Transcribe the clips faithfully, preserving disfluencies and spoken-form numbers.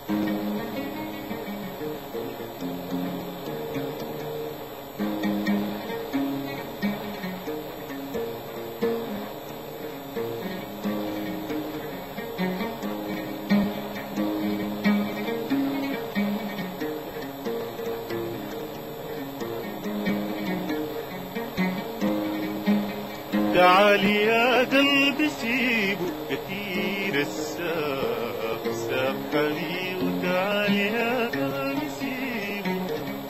تعالي يا قلبي سيبه كتير الساب ساب حبيبي. وتعالي يا قلبي سيبه،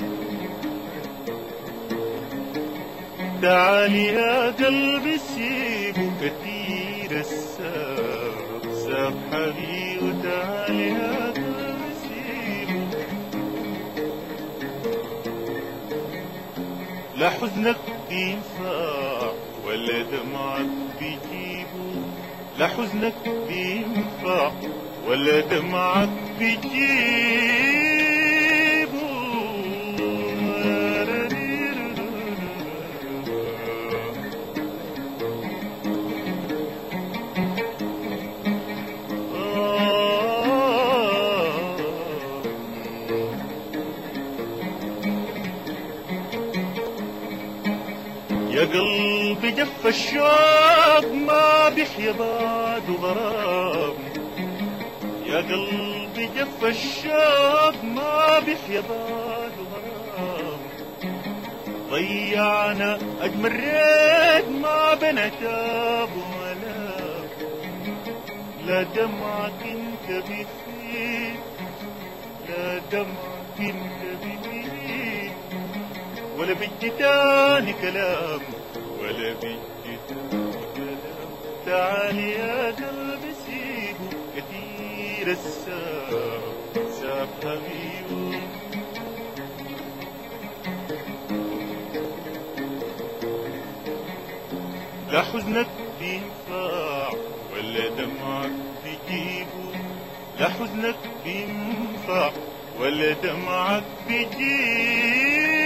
تعالي يا قلبي سيبه كتير الساب ساب حبيبي. وتعالي يا قلبي سيبه، لا حزنك بينفع ولا دمعك بيجيبه، لا حزنك بينفع ولا دمعك بيجيبه. يا قلبي جف الشوق ما بيحيا بعد غرام، يا قلبي جف الشوق ما بيحيا بعد غرام. ضيعنا أجمل ريت ما بين عتاب وملام، لا دمعك انت بيفيد، لا دمعك انت بيفيد، ولا بيجي تاني كلام، ولا بيجي تاني كلام. تعالي يا قلبي سيبه كتير الساب ساب حبيبه. لا حزنك بينفع ولا دمعك بيجيبه، لا حزنك بينفع ولا دمعك بيجيبه.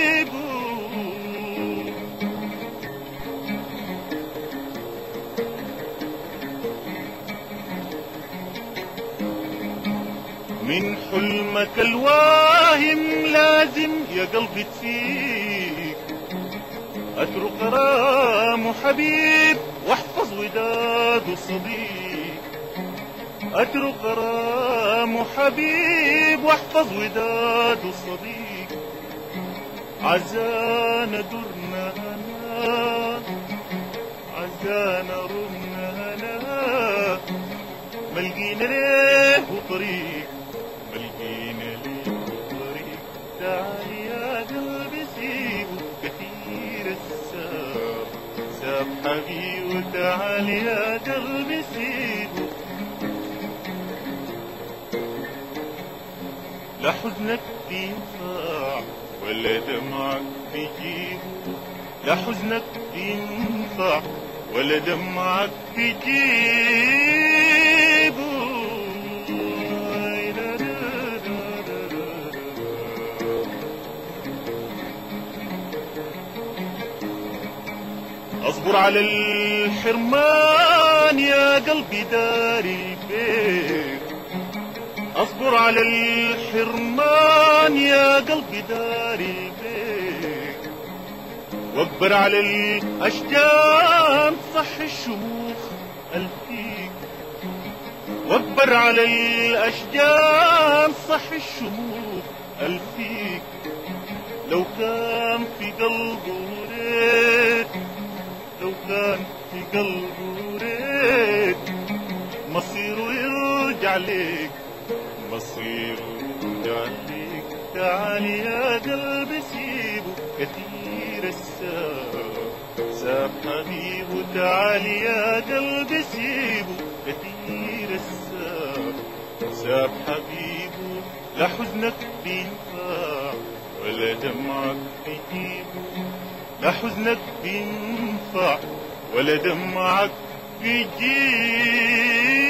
من حلمك الواهم لازم يا قلبي تفيق، اترك غرام حبيب واحفظ وداد صديق، اترك غرام حبيب واحفظ وداد صديق. عزانا درنا هنا، عزانا رمنا هنا، ملقينا ليه طريق، ملقينا ليه طريق. تعالي يا قلبي سيبه كثير الساب ساب حبيبي. وتعالي يا قلبي سيبه، لا حزنك بينفع ولا دمعك بيجيبه، لا حزنك بينفع ولا دمعك بيجيبه. اصبر على الحرمان يا قلبي داري البيت، اصبر على الحرمان يا قلبي داري البيت. واكبر على الاشجان صح الشموخ الفيك، واكبر على الاشجان صح الشموخ الفيك. لو كان في قلبه ريت، لو كان في قلبه ريت، مصيره يرجع ليك، مصيره يرجع ليك. تعالي يا قلبي سيبه كثير الساب ساب حبيبه. تعالي يا قلبي سيبه كثير الساب ساب حبيبه. لا حزنك بينفع ولا دمعك بيجيبه، لا حزنك بينفع ولا دمعك بيجيبه.